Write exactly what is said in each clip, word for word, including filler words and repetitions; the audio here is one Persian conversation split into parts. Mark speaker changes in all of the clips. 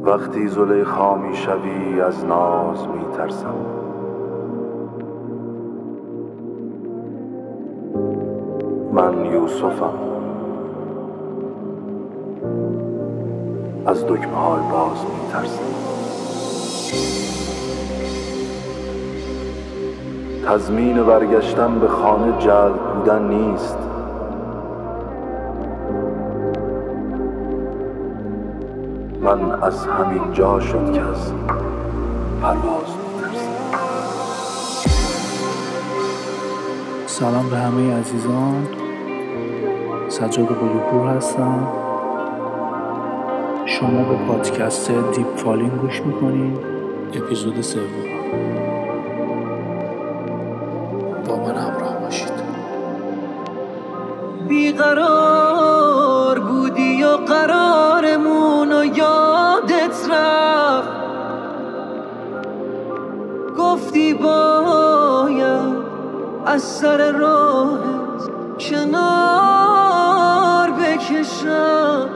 Speaker 1: وقتی زلیخا می شوی از ناز می ترسم. من یوسفم، از دکمه های باز می ترسم. تضمین برگشتن به خانه جلب بودن نیست. من از همین جا شد که از پرواز می‌ترسم.
Speaker 2: سلام به همه عزیزان، سجاد قلی‌پور هستم. شما به پادکست دیپ فالینگ گوش میکنید، اپیزود سوم. با من همراه باشید.
Speaker 3: بیقرار بودی و قرارمون و یادت رفت، گفتی باید از سر راهت کنار بکشم.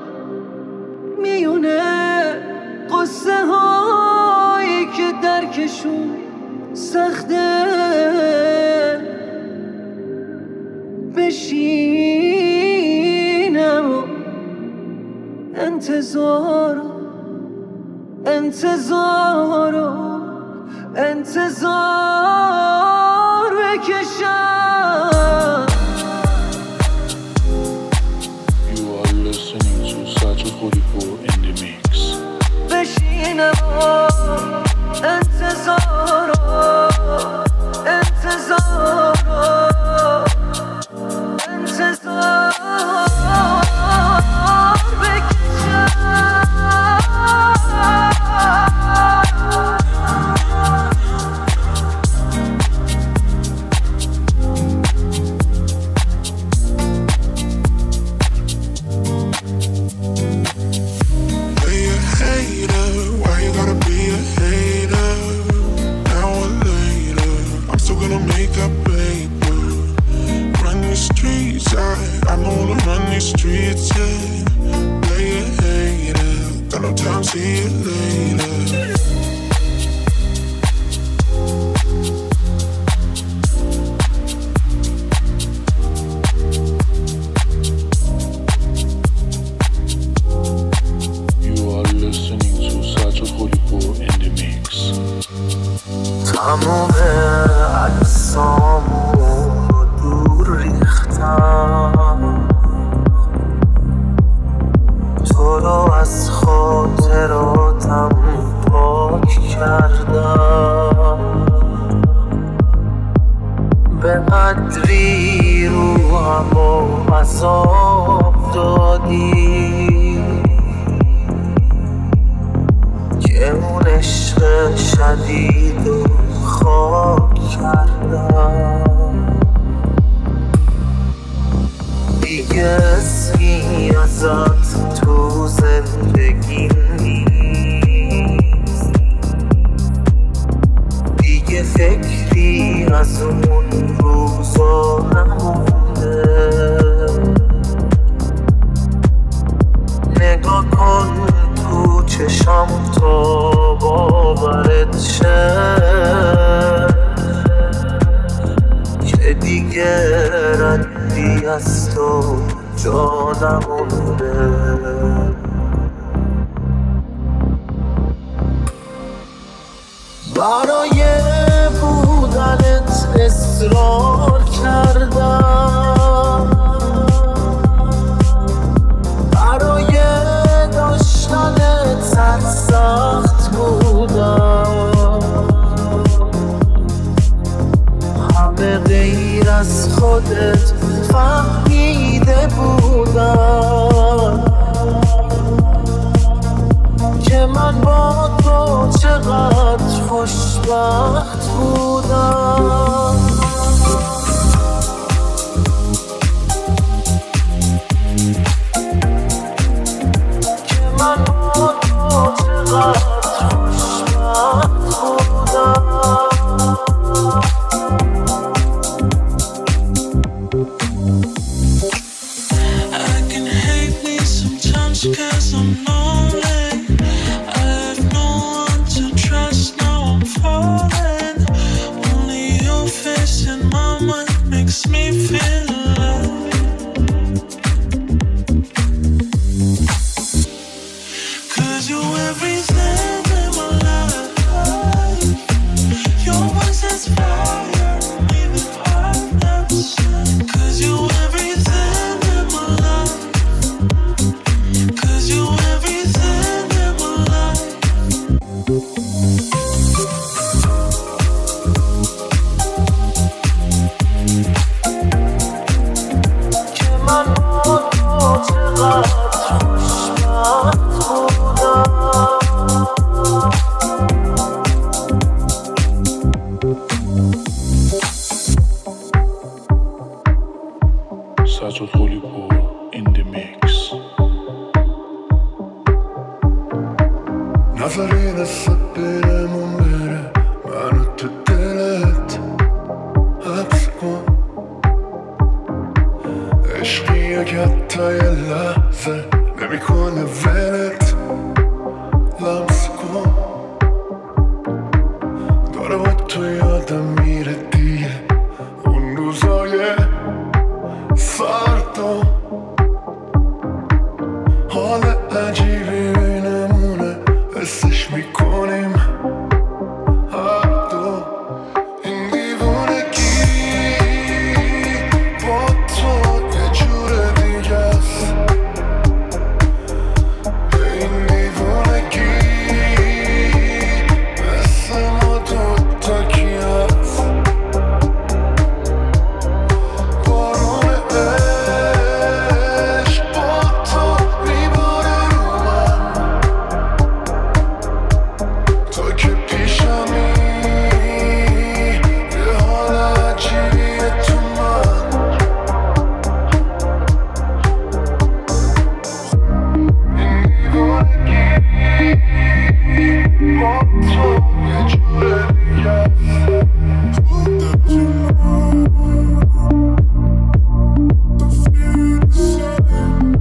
Speaker 3: میونه قصه هایی که درکشون سخته، بشینم و انتظار انتظار انتظار بکشم.
Speaker 4: You are listening to Sajid Qalipour in the mix.
Speaker 3: بشینم و انتظار انتظار انتظار بکشم.
Speaker 5: Streets, yeah. Play a hater, got no time, see you later.
Speaker 4: You are listening to Sajid Qalipour in the mix.
Speaker 3: تمام اجسامو دور ریختم، تو رو از خاطراتم پاک کردم. به قدری روحمو عذاب دادی که اون عشق شدید و خاک کردم. دیگه اسمی ازت تو زندگی نیست، دیگه فکری از اون روزا نمونده. نگاه کن تو چشم تا باورت شه که دیگه ردی از تو جا نمونده. برای بودنت اصرار کردم، برای داشتنت سخت بودم. همه غیر از خودت فهمیده بودم که من با تو چقدر خوشبخت بودم. که من با تو چقدر خوشبخت بودم.
Speaker 6: I can hate me sometimes 'cause I'm lonely.
Speaker 4: Sajjad Ghalibpour in the mix.
Speaker 5: نظری دستت بیرمون بره منو تو دلت حبس کن عشقی اگه حتی یه لحظه نمیکنه ولت لمس کن داره با تو یادم میره دیگه اون روزای فردا حال عجیبی بینمونه حسش میکنیم هر دو این دیوونگی با تو یه جور دیگه است این دیوونگی مثل ما دوتا کی هست بارون عشق با تو میباره رو من تو که پیشمی یه حال عجیبیه تو من این دیوانگی با تو یه جور دیگه است خودت جنان تو فیل سرم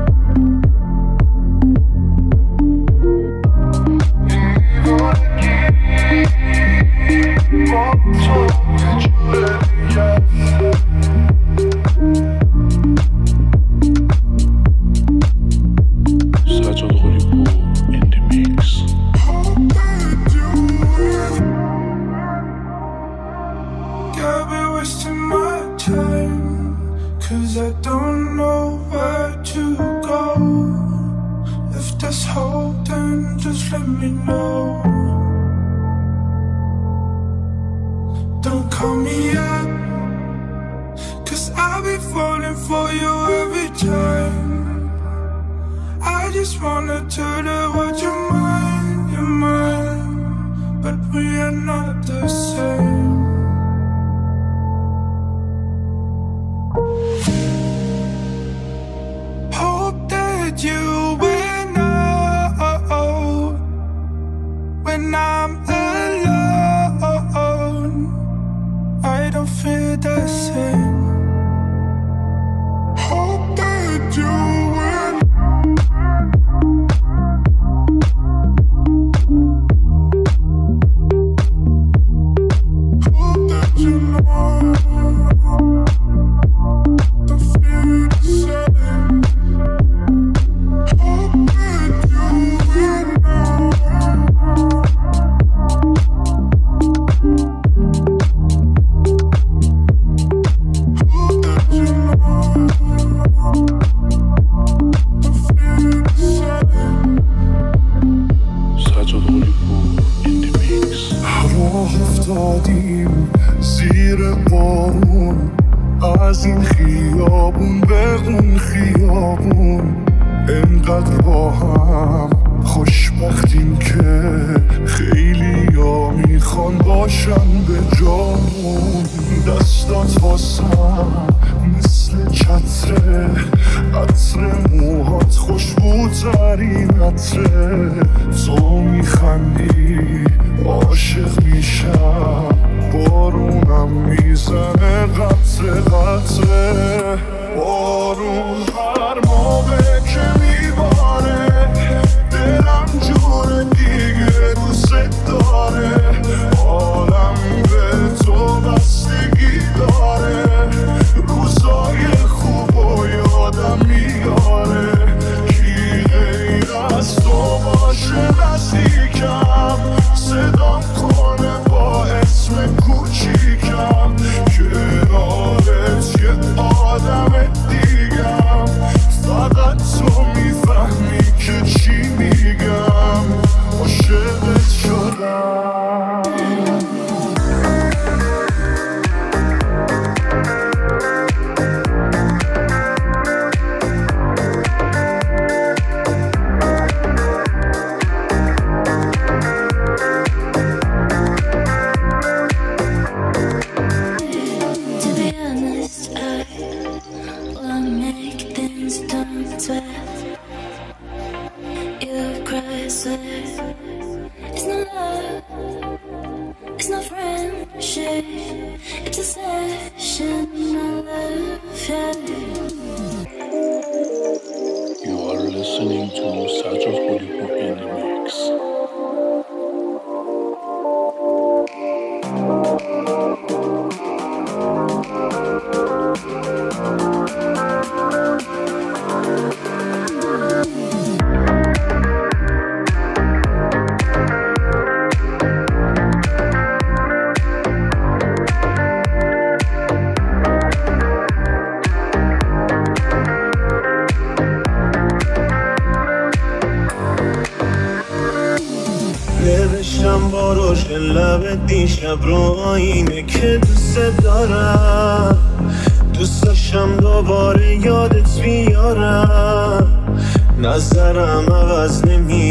Speaker 4: Sajjad Ghalibpour in the mix.
Speaker 5: I've been wasting my time, 'cause I don't know where to go. If there's hope, then just let me know. Don't call me up, 'cause I'll be falling for you every time. I just wanna tell you what you're mine, you're mine, but we are not the same. Hope that you will know when I'm alone, I don't feel the same. Hope that you will. Hope that you know. Don't feel the same. Hope that you will know. Hope that you know. Don't feel the same.
Speaker 4: Sajjad Ghalibpour in the mix.
Speaker 5: راه افتادیم زیر بارون از این خیابون به اون خیابون انقدر با هم خوشبختیم که خیلی ها میخوان باشن به جامون دستات واسم مثل چتره عطر موهات خوشبوترین عطره تو میخندی عاشق میشم بارونم میزنه قطره قطره بارون هر موقع که میباره دلم جور دیگه دوست داره عالم به تو بستگی داره روزای خوب و یادم میاره کی غیر از تو باشه نزدیکم صدام کنه با اسم کوچیکم که آرت یه آدم دیگم
Speaker 6: sweat. You cry, sweat. It's not love, it's not friendship, it's a session. I love you.
Speaker 4: You are listening to Sacha Kolipo in the mix.
Speaker 7: نوشتم با روشن لبت دیشب رو آینه که دوست دارم، دوست داشتم دوباره یادت بیارم، نظرم عوض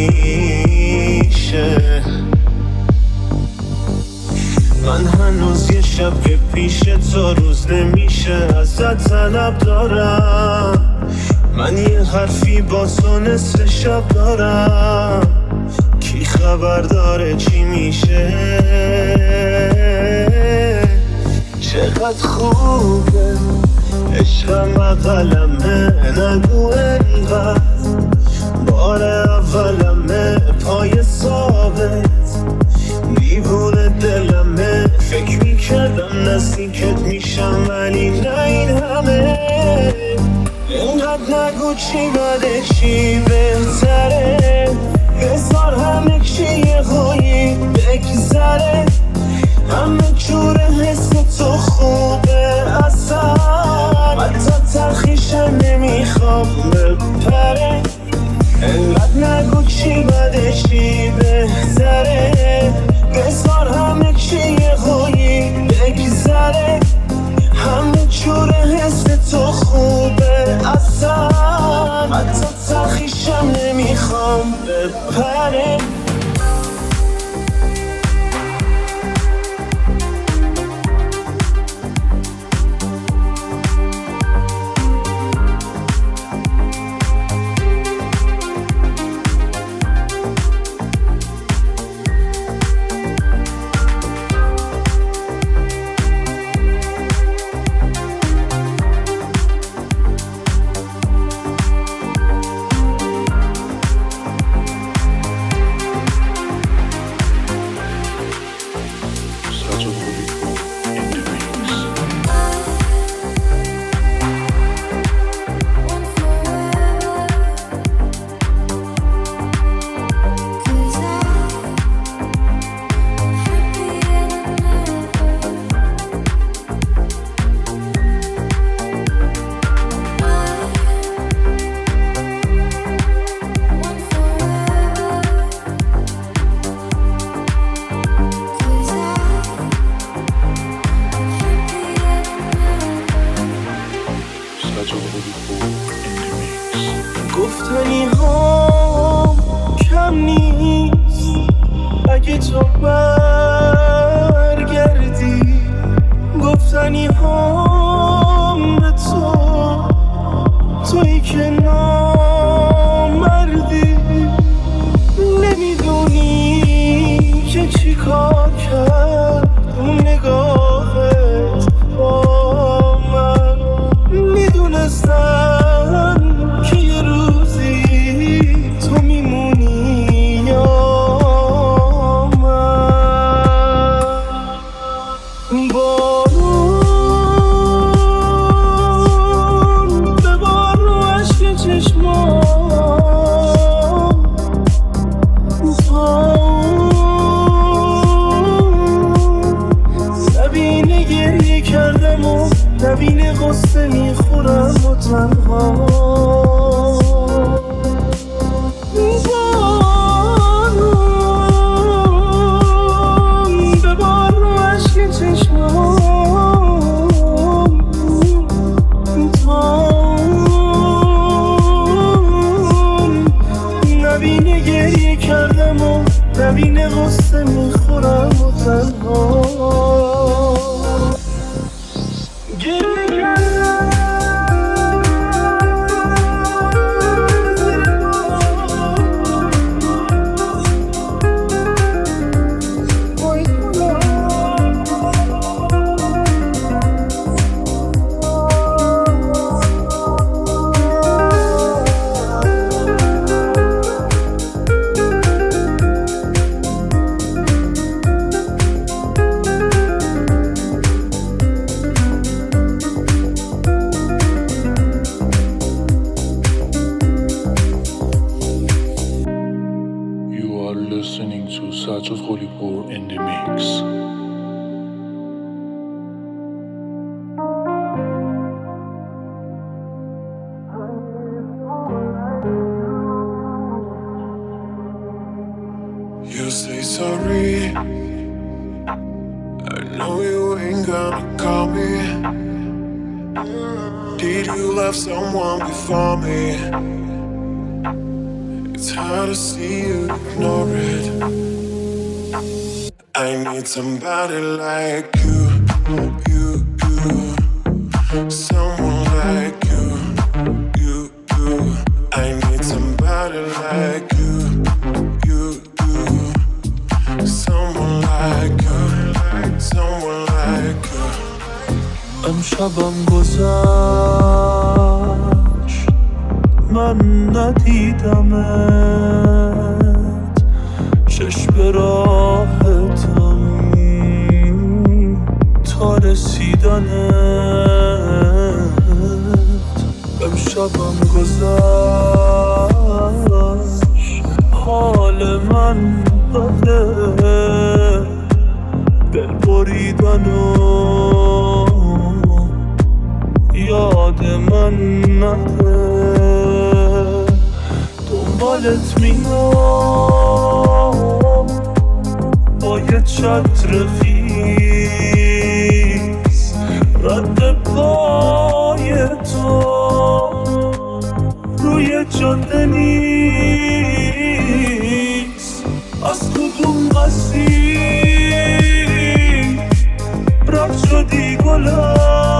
Speaker 7: نمیشه. من هنوز یه شب که پیش تو روز نمیشه ازت طلب دارم. من یه حرفی با تو نصف شب دارم، کی خبر داره چی میشه؟ چقدر خوبه عشقم اقلمه، نگو انقدر بار اولمه، پای ثابت دیوونه دلمه. فکر میکردم نزدیکت میشم ولی نه این همه. اینقدر نگو چی بده چی بهتره، بذار همه چی یه خویی بگذره. همه جور حس تو خوبه اصلا، حتی تلخیشم نمیخوام بپره. اینقدر نگو چی بده چی بهتره، بذار همه چی یه خویی بگذره. همه جور حس تو خوبه اصلا، حتی تلخیشم نمیخوام بپره. گفتنی ها کم نیست اگه تو برگردی، گفتنی ها به تو، تویی که نامردی. نمیدونی که چی کار کرد اون نگاهت با من. میدونستم که یه روزی تو میمونی یا من. بارون به بار رو عشق چشمام، زبینه گریه کردم و نبینه غصه میخورم و تنها. بارون به بار رو عشق چشمام، نبینه گریه کردم و نبینه غصه میخورم و تنها. گریه کردم
Speaker 4: Satchel Hollywood in the mix.
Speaker 5: You say sorry, I know you ain't gonna call me. Did you love someone before me? It's hard to see you ignore it. I need somebody like you, you, you. Someone like you, you, you. I need somebody like you, you, you. Someone like you, someone like you.
Speaker 7: امشبم گذشت من ندیدمت، چشم راحتم تا رسیدنت. امشبم گذشت حال من بده، دل بریدن و یاد من نده. دنبالت میام با یه چتر خیس، رد پای تو روی جاده نیست. از کدوم مسیر رد شدی گلم؟